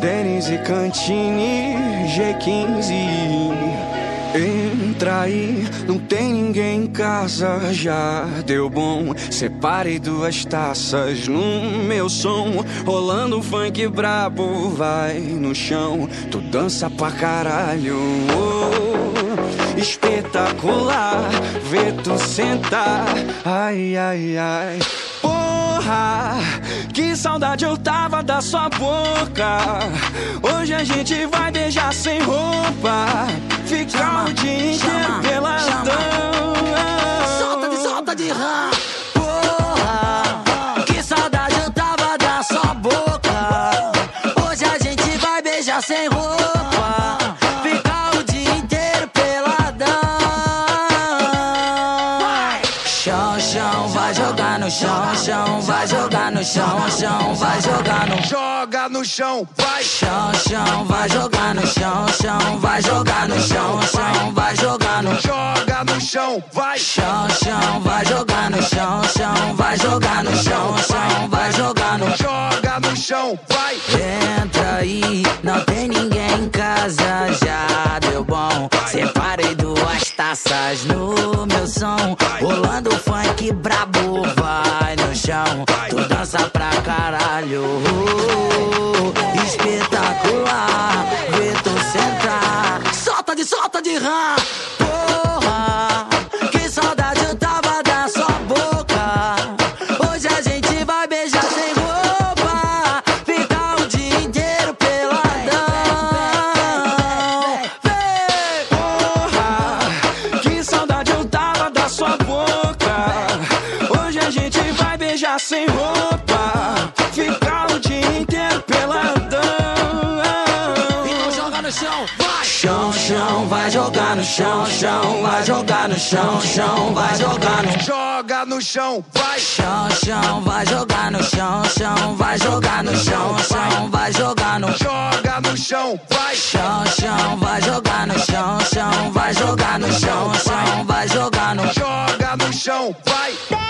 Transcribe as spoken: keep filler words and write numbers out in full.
Denise Cantini, G quinze. Entra aí, não tem ninguém em casa, já deu bom. Separei duas taças no meu som, rolando um funk brabo, vai no chão. Tu dança pra caralho, oh, espetacular, vê tu sentar. Ai, ai, ai, porra, que saudade eu tava da sua boca. Hoje a gente vai beijar sem roupa, ficar o dia inteiro peladão. Solta de, solta de rã. Porra, que saudade eu tava da sua boca. Hoje a gente vai beijar sem roupa, ficar o dia inteiro peladão. Chão, chão, vai jogar no chão, chão, vai jogar no chão, chão, vai jogar no Joga no chão, vai. chão, chão, vai jogar no chão, chão, vai jogar no chão, chão, vai jogar no Joga no chão, vai. chão, chão, vai jogar no chão, chão, vai jogar no chão, chão, vai jogar no Joga no chão, vai. Entra aí, não tem ninguém em casa, já deu bom. Separei duas taças no meu som, rolando funk brabo, vai no chão. Tu dança pra caralho, espetacular, vê tu sentar. Solta de, solta de rã. Porra, que saudade eu tava da sua boca. Hoje a gente vai beijar sem roupa, ficar o dia inteiro peladão. Vem! Porra, que saudade eu tava da sua boca. Hoje a gente vai beijar sem roupa, ficar o dia inteiro peladão. Então joga no chão, vai! Chão, chão, vai jogar no chão, chão, vai jogar no chão, chão, vai jogar no Joga no chão, vai. chão, chão, vai jogar no chão, chão, vai jogar no chão, chão, vai jogar no Joga no chão, vai. chão, chão, vai jogar no chão, chão, vai jogar no chão, chão, vai jogar no Joga no chão, vai.